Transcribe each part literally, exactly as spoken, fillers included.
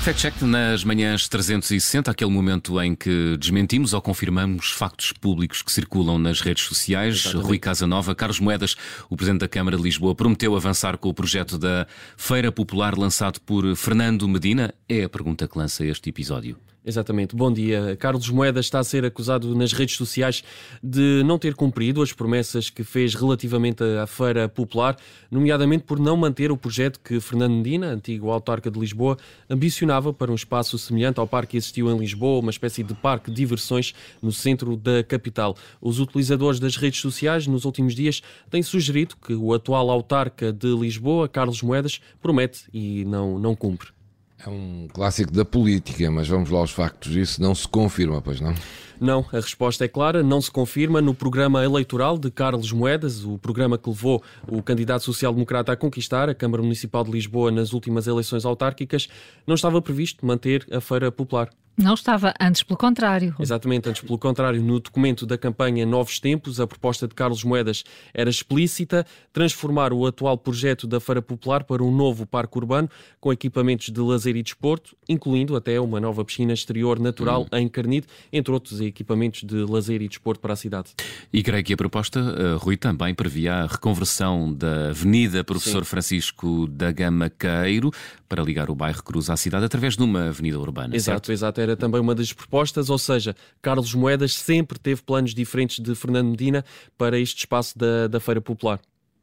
Fact-check nas manhãs trezentos e sessenta, aquele momento em que desmentimos ou confirmamos factos públicos que circulam nas redes sociais. Exatamente. Rui Casanova, Carlos Moedas, o Presidente da Câmara de Lisboa, prometeu avançar com o projeto da Feira Popular lançado por Fernando Medina. É a pergunta que lança este episódio. Exatamente. Bom dia. Carlos Moedas está a ser acusado nas redes sociais de não ter cumprido as promessas que fez relativamente à Feira Popular, nomeadamente por não manter o projeto que Fernando Medina, antigo autarca de Lisboa, ambicionava para um espaço semelhante ao parque que existiu em Lisboa, uma espécie de parque de diversões no centro da capital. Os utilizadores das redes sociais nos últimos dias têm sugerido que o atual autarca de Lisboa, Carlos Moedas, promete e não, não cumpre. É um clássico da política, mas vamos lá aos factos. Isso não se confirma, pois não? Não, a resposta é clara, não se confirma. No programa eleitoral de Carlos Moedas, o programa que levou o candidato social-democrata a conquistar a Câmara Municipal de Lisboa nas últimas eleições autárquicas, não estava previsto manter a Feira Popular. Não estava, antes pelo contrário. Exatamente, antes pelo contrário. No documento da campanha Novos Tempos, a proposta de Carlos Moedas era explícita: transformar o atual projeto da Feira Popular para um novo parque urbano com equipamentos de lazer e desporto, incluindo até uma nova piscina exterior natural hum. em Carnide, entre outros equipamentos de lazer e desporto para a cidade. E creio que a proposta, uh, Rui, também previa a reconversão da Avenida Professor Sim. Francisco da Gama Queiro para ligar o bairro Cruz à cidade através de uma avenida urbana. Exato, certo? exato. Era também uma das propostas, ou seja, Carlos Moedas sempre teve planos diferentes de Fernando Medina para este espaço da, da Feira Popular.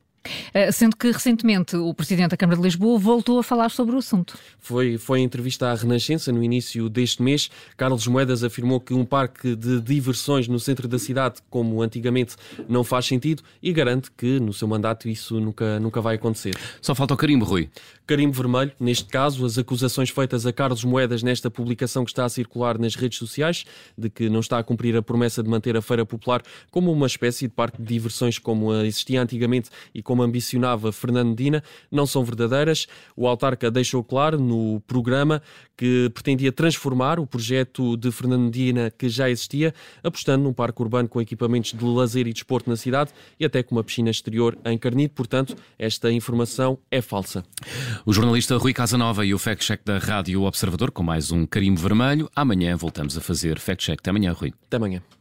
Sendo que recentemente o Presidente da Câmara de Lisboa voltou a falar sobre o assunto. Foi, foi em entrevista à Renascença no início deste mês. Carlos Moedas afirmou que um parque de diversões no centro da cidade, como antigamente, não faz sentido e garante que no seu mandato isso nunca, nunca vai acontecer. Só falta o carimbo, Rui. Carimbo vermelho, neste caso, as acusações feitas a Carlos Moedas nesta publicação que está a circular nas redes sociais, de que não está a cumprir a promessa de manter a Feira Popular como uma espécie de parque de diversões como existia antigamente e como ambicionava Fernando Medina, não são verdadeiras. O autarca deixou claro no programa que pretendia transformar o projeto de Fernando Medina que já existia, apostando num parque urbano com equipamentos de lazer e desporto na cidade e até com uma piscina exterior em Carnide. Portanto, esta informação é falsa. O jornalista Rui Casanova e o fact-check da Rádio Observador com mais um carimbo vermelho. Amanhã voltamos a fazer fact-check. Até amanhã, Rui. Até amanhã.